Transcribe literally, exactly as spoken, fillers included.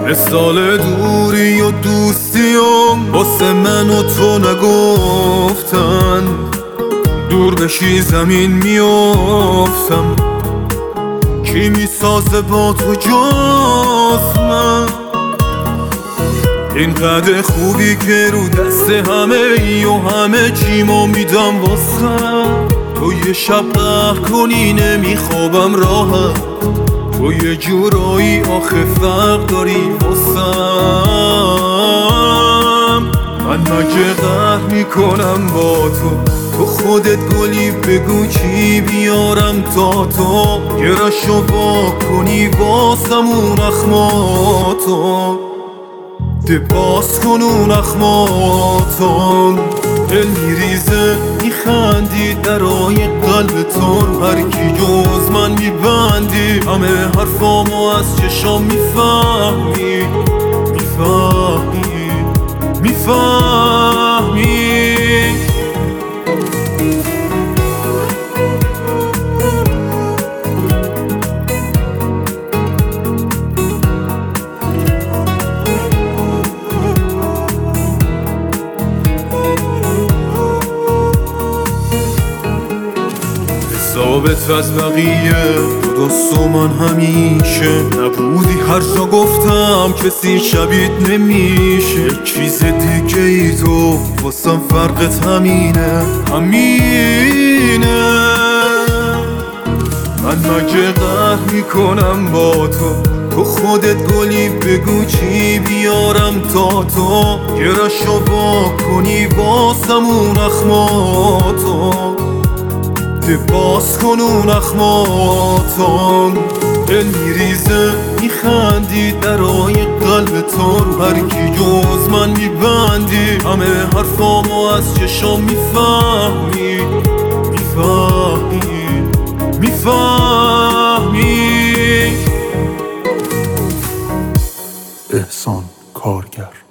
مثال دوری و دوستیم واسه من و تو نگفتن، دور بشی زمین میافتم، کی میسازه با تو جز من؟ اینقدر خوبی که رو دست همه ای و همه چیمو میدم واسه تو، یه شب قهر کنی نمیخوابم راحت، تو یه جورایی آخه فرق داری واسم. من مگه قهر میکنم با تو، تو خودت گلی بگو چی بیارم تا تو یه رشو وا کنی واسم اون اخماتو، ده باز کن اون اخماتون. دل میریزه میخندی درای قلب تو رو هر کی جز من میبندی، همه حرفامو از چشام میفهمی میفهمی میفهمی. ثابت از بقیه درست و من همیشه نبودی، هر جا گفتم کسی شبیت نمیشه. یک چیز دیگه ای تو واسم فرقت همینه همینه. من مگه قهر میکنم با تو، تو خودت گلی بگو چی بیارم تا تو یه رشو وا کنی واسم اون اخماتو، ده باز کن اون اخماتون. دل میریزه میخندی درای قلب تو رو هر کی جز من میبندی، همه حرفامو از چشام میفهمی میفهمی میفهمی. احسان کارگر.